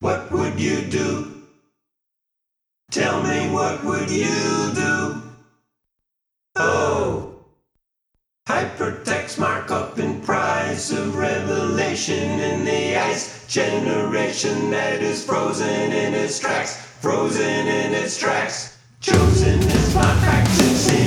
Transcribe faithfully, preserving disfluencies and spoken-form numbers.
What would you do? Tell me, what would you do? Oh, hypertext markup in price of revelation in the ice generation that is frozen in its tracks, frozen in its tracks. Chosen is my practicing.